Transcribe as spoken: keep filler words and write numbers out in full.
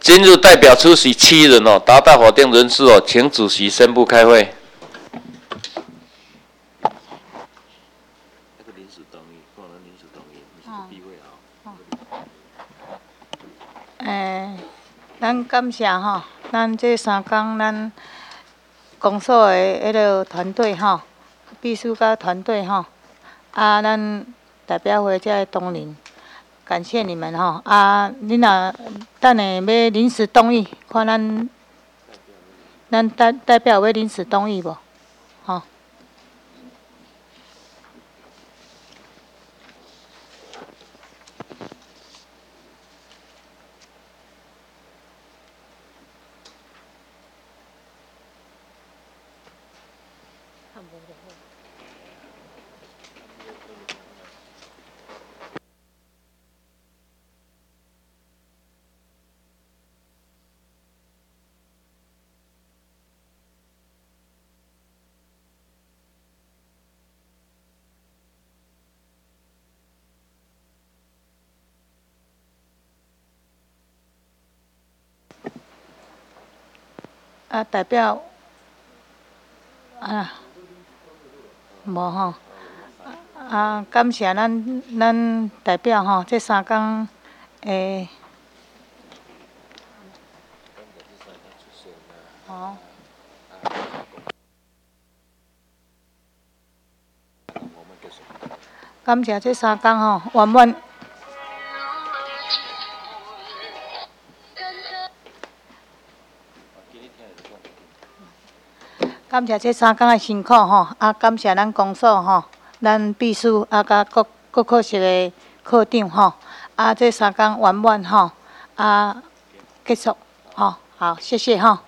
今日代表出席七人哦，达到法定人数哦，请主席宣布开会。 那个临时动议，可能临时动议，你是闭会啊。 诶，咱感谢吼，咱这三工咱公所的迄个团队吼，秘书甲团队吼，啊，咱代表会这同仁，感谢你们吼。啊，你若等下要临时动议，看咱咱代代表要临时动议无？吼。啊，代表啊，无吼。啊，感谢咱咱代表吼，这三工诶。哦。感谢这三工吼，圆满。感谢这三工的辛苦吼，啊，感谢咱公所吼，咱秘书啊，甲各各科室的科长吼，啊，这三工圆满吼，啊，结束吼，好，谢谢吼。